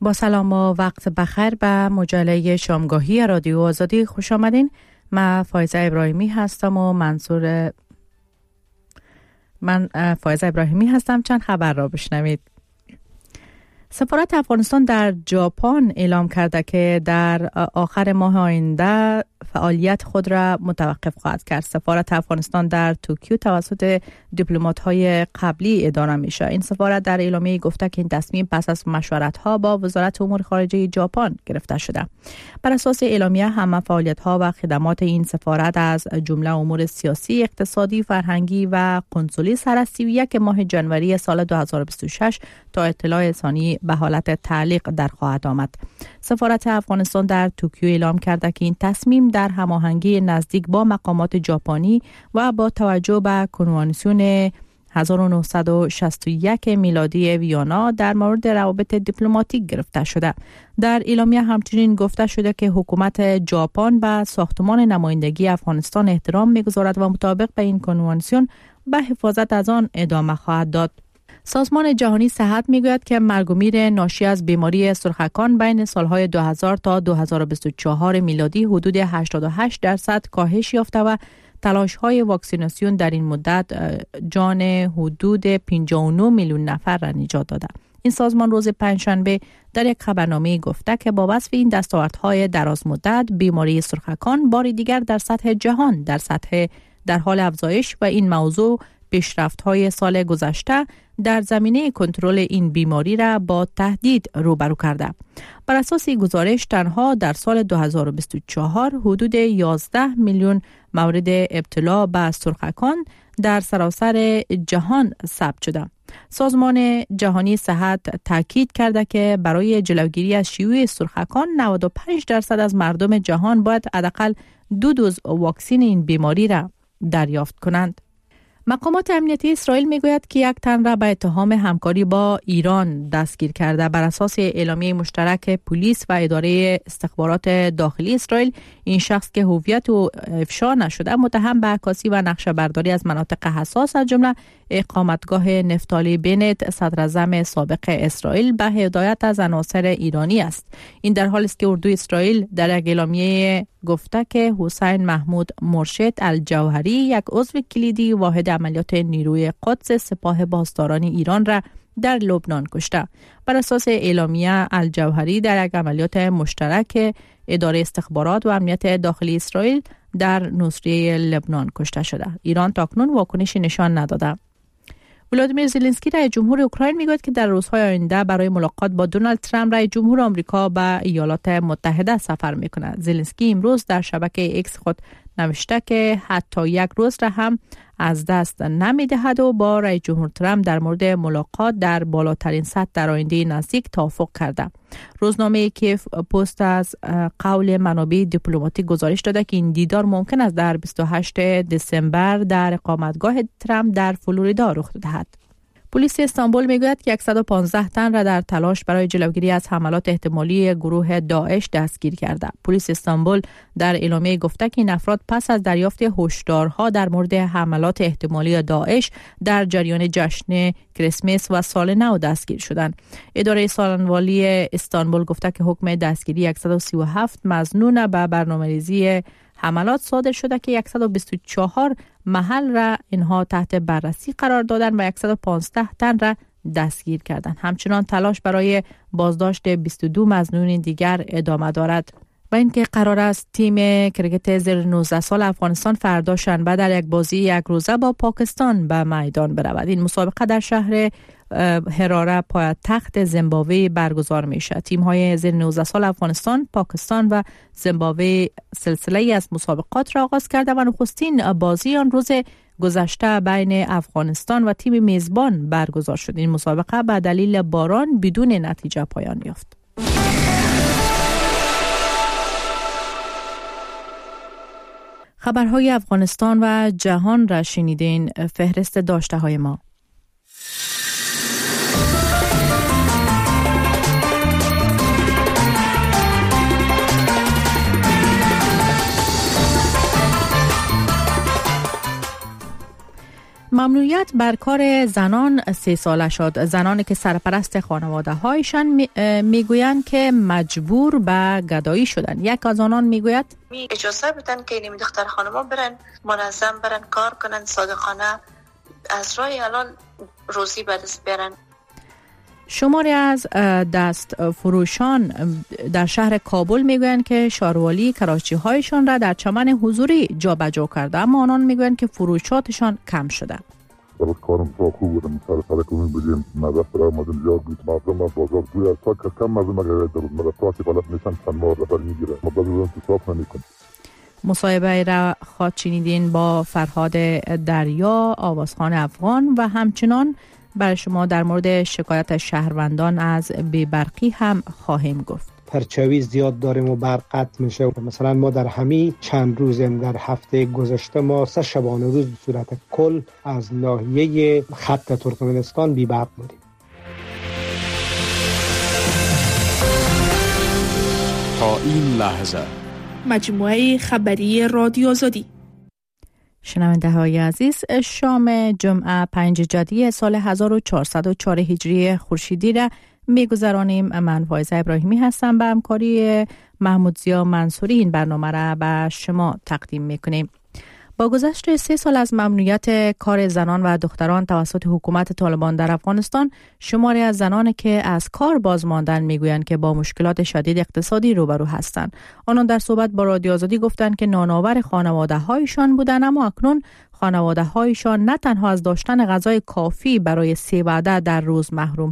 با سلام و وقت بخیر به مجله شامگاهی رادیو آزادی خوش آمدین. من فایزه ابراهیمی هستم و من فایزه ابراهیمی هستم. چند خبر را بشنوید. سفارت افغانستان در ژاپن اعلام کرده که در آخر ماه آینده فعالیت خود را متوقف خواهد کرد. سفارت افغانستان در توکیو توسط دیپلمات‌های قبلی اداره میشه. این سفارت در اعلامیه گفته که این تصمیم پس از مشورت‌ها با وزارت امور خارجه ژاپن گرفته شده. بر اساس اعلامیه همه فعالیت‌ها و خدمات این سفارت از جمله امور سیاسی، اقتصادی، فرهنگی و قنسولی سر از 31 ماه ژانویه سال 2026 تا اطلاع ثانی به حالت تعلیق در خواهد آمد. سفارت افغانستان در توکیو اعلام کرده که این تصمیم در هماهنگی نزدیک با مقامات ژاپنی و با توجه به کنوانسیون 1961 میلادی ویانا در مورد روابط دیپلماتیک گرفته شده. در اعلامیه همچنین گفته شده که حکومت ژاپن به ساختمان نمایندگی افغانستان احترام می‌گذارد و مطابق به این کنوانسیون به حفاظت از آن ادامه خواهد داد. سازمان جهانی صحت میگوید که مرگ و میر ناشی از بیماری سرخکان بین سالهای 2000 تا 2024 میلادی حدود 88% کاهش یافته و تلاش‌های واکسیناسیون در این مدت جان حدود 59 میلیون نفر را نجات داده. این سازمان روز پنجشنبه در یک خبرنامه گفته که با وصف این دستاوردهای دراز مدت بیماری سرخکان بار دیگر در سطح جهان در حال افزایش و این موضوع پیشرفت‌های سال گذشته در زمینه کنترل این بیماری را با تهدید روبرو کرده. بر اساس گزارش تنها در سال 2024 حدود 11 میلیون مورد ابتلا به سرخکان در سراسر جهان ثبت شده. سازمان جهانی صحت تاکید کرده که برای جلوگیری از شیوع سرخکان 95% از مردم جهان باید حداقل 2 دوز واکسن این بیماری را دریافت کنند. مقامات امنیتی اسرائیل میگوید که یک تن را به اتهام همکاری با ایران دستگیر کرده. بر اساس اعلامیه مشترک پلیس و اداره استخبارات داخلی اسرائیل، این شخص که هویت او افشا نشده متهم به عکاسی و نقشه برداری از مناطق حساس از جمله اقامتگاه نفتالی بنت صدراعظم سابق اسرائیل به هدایت از عناصر ایرانی است. این در حالی است که اردوی اسرائیل در یک اعلامیه گفته که حسین محمود مرشد الجوهری، یک عضو کلیدی واحد عملیات نیروی قدس سپاه پاسداران ایران را در لبنان کشته. بر اساس اعلامیه الجوهری در یک عملیات مشترک اداره استخبارات و امنیت داخلی اسرائیل در نصریه لبنان کشته شده. ایران تاکنون واکنشی نشان نداده. ولادیمیر زلنسکی رئیس جمهور اوکراین میگوید که در روزهای آینده برای ملاقات با دونالد ترامپ رئیس جمهور آمریکا به ایالات متحده سفر میکند. زلنسکی امروز در شبکه ایکس خود نوشته که حتی یک روز را هم از دست نمیدهد و با رئیس جمهور ترامپ در مورد ملاقات در بالاترین سطح در آینده نزدیک توافق کرده. روزنامه کیف پست از قول منابع دیپلماتیک گزارش داده که این دیدار ممکن است در 28 دسامبر در اقامتگاه ترامپ در فلوریدا رخ دهد. پلیس استانبول میگوید که 115 تن را در تلاش برای جلوگیری از حملات احتمالی گروه داعش دستگیر کرده. پلیس استانبول در اعلامیه گفته که این افراد پس از دریافت هشدارها در مورد حملات احتمالی داعش در جریان جشن کریسمس و سال نو دستگیر شدند. اداره سالنوالی استانبول گفته که حکم دستگیری 137 مظنون به برنامه‌ریزی حملات صادر شده که 124 محل را اینها تحت بررسی قرار دادن و 115 تن را دستگیر کردند. همچنان تلاش برای بازداشت 22 مظنون دیگر ادامه دارد. و اینکه قرار است تیم کرکت زیر 19 سال افغانستان فردا شنبه در یک بازی یک روزه با پاکستان به میدان برود. این مسابقه در شهر هراره پایتخت زیمبابوه برگزار میشه. تیم‌های زیر 19 سال افغانستان، پاکستان و زیمبابوه سلسله‌ای از مسابقات را آغاز کرده و نخستین بازی آن روز گذشته بین افغانستان و تیم میزبان برگزار شد. این مسابقه به دلیل باران بدون نتیجه پایان یافت. خبرهای افغانستان و جهان را شنیدین. فهرست داشته های ما. ممنوعیت بر کار زنان 3 ساله شد. زنانی که سرپرست خانواده هایشان میگویند که مجبور به گدایی شدن. یک از آنان میگوید اجازه بدن که این دختر خانما برن منظم برن کار کنن، صادقانه از راه الان روزی به دست بیارن. شماری از دست فروشان در شهر کابل میگویند که شاروالی کراچی هایشان را در چمن حضوری جابجا کرده، اما آنان میگویند که فروشاتشان کم شده. درست کارم تا خوب بودم سر کنیم بودیم مدرسه را آمدیم زیاد بود مردم از بازار توی از تا کم مردم اگر در مدرسه که غلط میشن چند ماه رفر میگیره مدرسه بودم تو صاف نمیکن. مصاحبه را خواهد شنیدین با فرهاد دریا، آوازخوان افغان و همچنان برای شما در مورد شکایت شهروندان از بی‌برقی هم خواهیم گفت. پرچاوی زیاد داریم و برق قطع میشه. مثلا ما در همین چند روزم در هفته گذشته ما 3 شبانه روز به صورت کل از ناحیه خط ترکمنستان بی برق بودیم. تا این لحظه مجموعه خبری رادیو آزادی. شنونده های عزیز، شام جمعه 5 جدی سال 1404 هجری خورشیدی را میگذرانیم. من فایزه ابراهیمی هستم. به همکاری محمود زیا منصوری این برنامه را به شما تقدیم میکنیم. با گذشت 3 سال از ممنوعیت کار زنان و دختران توسط حکومت طالبان در افغانستان، شماری از زنان که از کار باز ماندن میگویند که با مشکلات شدید اقتصادی روبرو هستند. آنان در صحبت با رادیو آزادی گفتند که نانآور خانواده هایشان بودند، اما اکنون خانواده هایشان نه تنها از داشتن غذای کافی برای 3 وعده در روز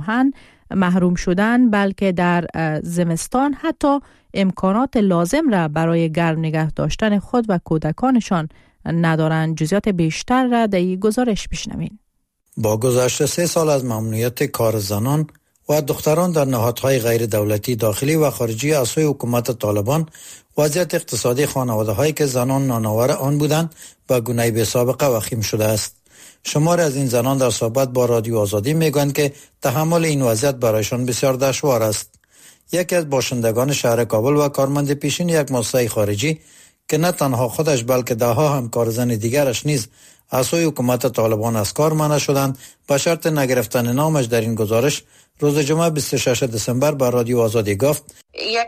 محروم شدن، بلکه در زمستان حتی امکانات لازم را برای گرم نگه داشتن خود و کودکانشان ندارند. جزئیات بیشتر را در این گزارش بشنوین. با گذشت 3 سال از ممنوعیت کار زنان و دختران در نهادهای غیر دولتی داخلی و خارجی از سوی حکومت طالبان، وضعیت اقتصادی خانواده هایی که زنان نانآور آن بودند به گونه بی سابقه وخیم شده است. شماری از این زنان در صحبت با رادیو آزادی میگویند که تحمل این وضعیت برایشان بسیار دشوار است. یکی از باشندگان شهر کابل و کارمند پیشین یک مؤسسه خارجی که نه تنها خودش بلکه دهها همکار زن دیگرش نیز از سوی حکومت طالبان از کار منع شدند، به شرط نگرفتن نامش در این گزارش روز جمعه 26 دسامبر به رادیو آزادی گفت: یک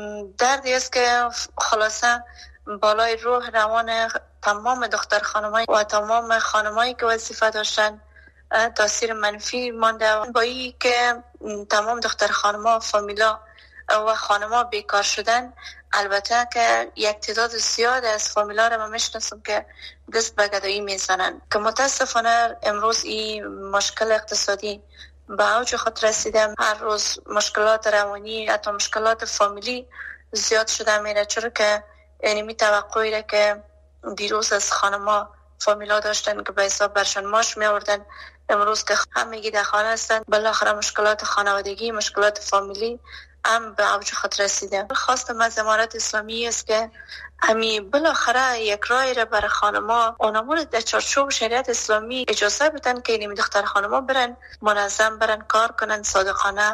دردی است که خلاصه بالای روح روان تمام دختر خانمای و تمام خانمایی که وظیفه داشتن تاثیر منفی مانده. با این که تمام دختر خانما فامیلا و خانما بیکار شدن، البته که یک تعداد زیاد از فامیلا را من میشناسم که دست به گدایی میزنن که متاسفانه امروز این مشکل اقتصادی به اوج خود رسیده. هر روز مشکلات روانی حتی مشکلات فامیلی زیاد شده میره، چرا که یعنی توقعی را که دیروز از خانما فامیلا داشتن که به حساب برشان ماش می آوردن، امروز که همگی در خانه هستن، بالاخره مشکلات خانوادگی، مشکلات فامیلی هم به اوج خود رسیده. خواستم از امارت اسلامی است که همین بالاخره یک رای را برای خانما اونمون در چارچوب شریعت اسلامی اجازه بدن که این دختر خانما برن منظم برن کار کنن، صادقانه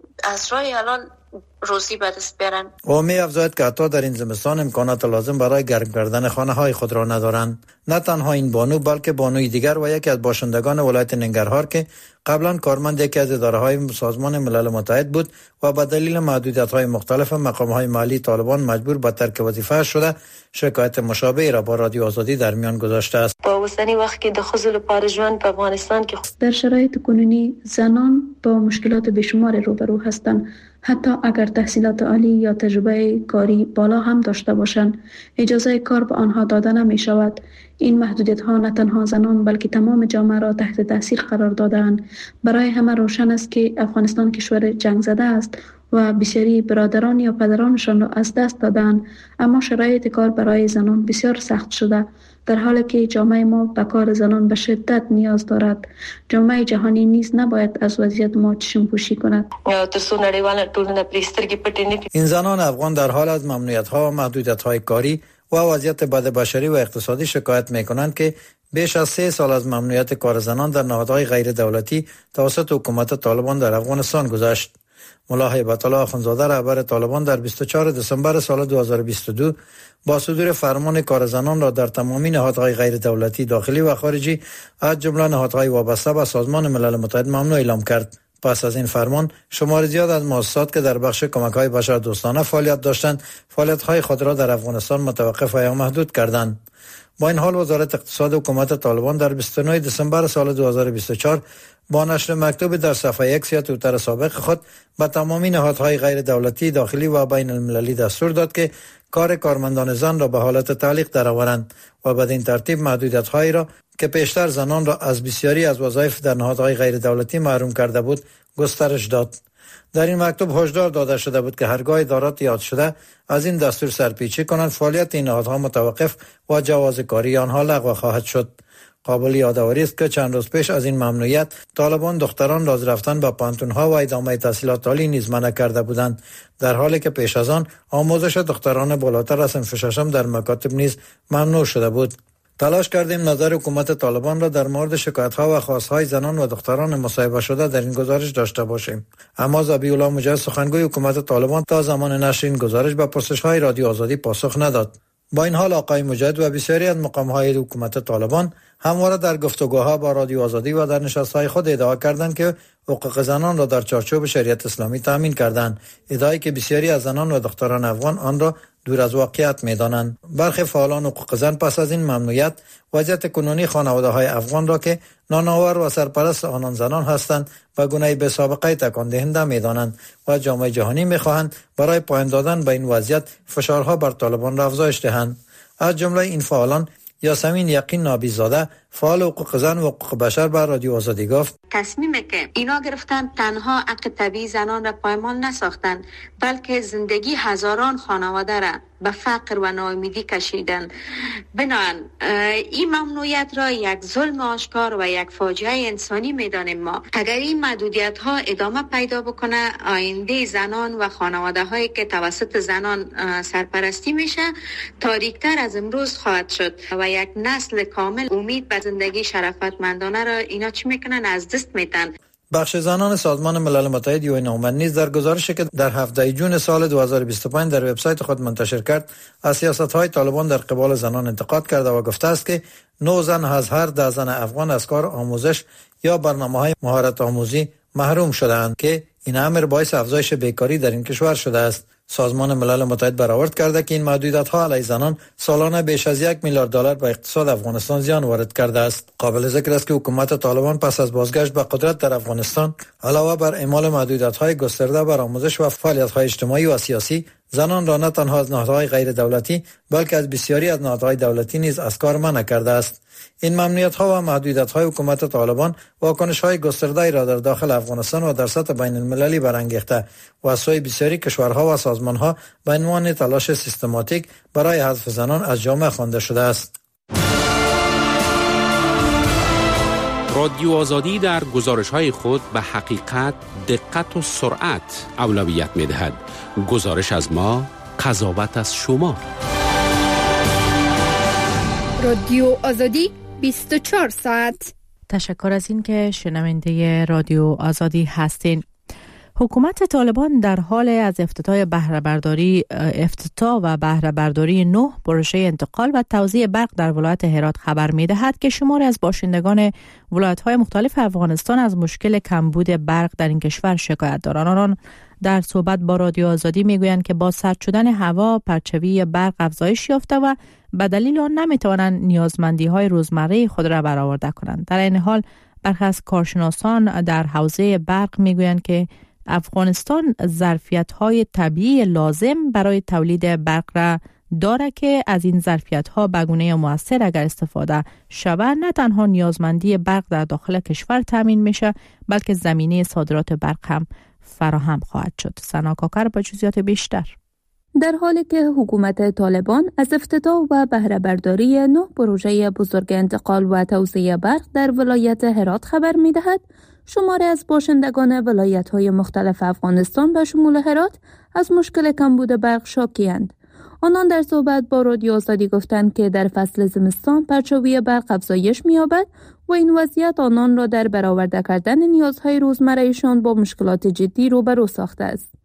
از رای الان روزی به دست بیارن. او می افزاید که حتی در این زمستان امکانات لازم برای گرم کردن خانه های خود را ندارند. نه تنها این بانو بلکه بانوی دیگر و یکی از باشندگان ولایت ننگرهار که قبلا کارمند یکی از اداره های سازمان ملل متحد بود و به دلیل محدودیت های مختلف مقام های مالی طالبان مجبور به ترک وظیفه شده، شکایت مشابهی را با رادیو آزادی در میان گذاشته است. با اوسنی وقت که د ښځو لپاره ژوند په افغانستان کې در شرایط کنونی زنان با مشکلات بیشمار روبرو هستند. حتی اگر تحصیلات عالی یا تجربه کاری بالا هم داشته باشند، اجازه کار به آنها داده نمی شود. این محدودیت ها نه تنها زنان بلکه تمام جامعه را تحت تاثیر قرار دادند. برای همه روشن است که افغانستان کشور جنگ زده است و بسیاری برادران یا پدرانشان را از دست دادند، اما شرایط کار برای زنان بسیار سخت شده، در حالی که جامعه ما به کار زنان به شدت نیاز دارد. جامعه جهانی نیز نباید از وضعیت ما چشم پوشی کند. این زنان افغان در حال از ممنوعیت‌ها و محدودیت‌های کاری و وضعیت بد بشری و اقتصادی شکایت می‌کنند که بیش از 3 سال از ممنوعیت کار زنان در نهادهای غیر دولتی توسط حکومت طالبان در افغانستان گذشت. ملا هیبت الله اخندزاده رهبر طالبان در 24 دسامبر سال 2022 با صدور فرمان کار زنان را در تمامی نهادهای غیر دولتی داخلی و خارجی از جمله نهادهای وابسته به سازمان ملل متحد ممنوع اعلام کرد. پس از این فرمان شمار زیاد از مؤسسات که در بخش کمک‌های بشردوستانه فعالیت داشتند فعالیت‌های خود را در افغانستان متوقف و یا محدود کردند. با این حال وزارت اقتصاد حکومت طالبان در 29 دسامبر سال 2024 با نشر مکتوب در صفحه X یا توییتر سابق خود به تمامی نهادهای غیر دولتی داخلی و بین المللی دستور داد که کار کارمندان زن را به حالت تعلیق درآورند و بدین ترتیب محدودیت‌هایی را که پیشتر زنان را از بسیاری از وظایف در نهادهای غیر دولتی محروم کرده بود گسترش داد. در این مکتوب هشدار داده شده بود که هرگاه ادارات یاد شده از این دستور سرپیچی کنند فعالیت این نهادها متوقف و جواز کاری آنها لغو خواهد شد. قابل یادآوری است که چند روز پیش از این ممنوعیت طالبان دختران را از رفتن به پانتون‌ها و ادامه تحصیلات عالی نیز منع کرده بودند، در حالی که پیش از آن آموزش دختران بالاتر از صنف ششم در مکاتب نیز ممنوع شده بود. تلاش کردیم نظر حکومت طالبان را در مورد شکایت‌ها و خواست‌های زنان و دختران مصاحبه شده در این گزارش داشته باشیم، اما ذبیح الله مجاهد سخنگوی حکومت طالبان تا زمان نشر این گزارش به پرسش‌های رادیو آزادی پاسخ نداد. با این حال آقای مجاهد و بسیاری از مقام‌های حکومت طالبان همواره در گفتگوها با رادیو آزادی و در نشست‌های خود ادعا کردند که حقوق زنان را در چارچوب شریعت اسلامی تامین کردند، ادعایی که بسیاری از زنان و دختران افغان آن را دور از واقعیت می‌دانند. برخی فعالان حقوق زن پس از این ممنوعیت وضعیت کنونی خانواده‌های افغان را که نانآور و سرپرست آنان زنان هستند و گونه به سابقه تکان دهنده می‌دانند و جامعه جهانی می‌خواهند برای پایان دادن به این وضعیت فشارها بر طالبان را افزایش دهند. از جمله این فعالان یاسمین یقین نابیزاده فعال حقوق زن و حقوق بشر بر رادیو آزادی گفت تصمیمی که اینا گرفتن تنها حق طبیعی زنان را پایمال نساختند، بلکه زندگی هزاران خانواده را به فقر و ناامیدی کشیدند. بنابراین این ممنوعیت را یک ظلم آشکار و یک فاجعه انسانی می‌دانیم. ما اگر این محدودیت ها ادامه پیدا بکنه، آینده زنان و خانواده هایی که توسط زنان سرپرستی میشه تاریک‌تر از امروز خواهد شد و یک نسل کامل امید به زندگی شرافتمندانه را اینا چی میکنن از دست میدن. بخش زنان سازمان ملل متحد یونومن نیز در گزارشی که در 7 جون سال 2025 در وبسایت خود منتشر کرد از سیاست‌های طالبان در قبال زنان انتقاد کرده و گفته است که 9 زن از هر 10 زن افغان از کار آموزش یا برنامه‌های مهارت آموزی محروم شده‌اند که این امر باعث افزایش بیکاری در این کشور شده است. سازمان ملل متحد برآورد کرده که این محدودیت‌ها علیه زنان سالانه بیش از $1 میلیارد به اقتصاد افغانستان زیان وارد کرده است. قابل ذکر است که حکومت طالبان پس از بازگشت به قدرت در افغانستان علاوه بر اعمال محدودیت‌های گسترده بر آموزش و فعالیت‌های اجتماعی و سیاسی، زنان را نه تنها از نهادهای غیر دولتی بلکه از بسیاری از نهادهای دولتی نیز از کار منع کرده است. این ممنوعیت‌ها و محدودیت‌های حکومت طالبان واکنش‌های گسترده‌ای را در داخل افغانستان و در سطح بین‌المللی برانگیخته و از سوی بسیاری کشورها و سازمان‌ها به عنوان تلاش سیستماتیک برای حذف زنان از جامعه خوانده شده است. رادیو آزادی در گزارش‌های خود به حقیقت، دقت و سرعت اولویت می‌دهد. گزارش از ما، قضاوت از شما. رادیو آزادی 24 ساعت. تشکر از این که شنونده رادیو آزادی هستین. حکومت طالبان در حال از افتتاح و بهره برداری 9 پروژه انتقال و توزیع برق در ولایت هرات خبر می‌دهد که شماری از باشندگان ولایت‌های مختلف افغانستان از مشکل کمبود برق در این کشور شکایت دارند. آنان در صحبت با رادیو آزادی میگویند که با سرد شدن هوا پرچوی برق افزایش یافته و به دلیل آن نمیتوانند نیازمندی‌های روزمره خود را برآورده کنند. در این حال برخی از کارشناسان در حوزه برق میگویند که افغانستان ظرفیت‌های طبیعی لازم برای تولید برق را دارد که از این ظرفیت‌ها به گونه مؤثر اگر استفاده شود نه تنها نیازمندی برق در داخل کشور تامین میشه بلکه زمینه صادرات برق هم فراهم خواهد شد. سنا کاکر با جزئیات بیشتر. در حالی که حکومت طالبان از افتتاح و بهره برداری 9 پروژه بزرگ انتقال و توزیع برق در ولایت هرات خبر می‌دهد، شماری از باشندگان ولایت‌های مختلف افغانستان به شمول هرات از مشکل کمبود برق شاکی‌اند. آنان در صحبت با رادیو آزادی گفتند که در فصل زمستان پرچاوی برق افزایش می‌یابد و این وضعیت آنان را در برآورده کردن نیازهای روزمره‌شان با مشکلات جدی روبرو ساخته است.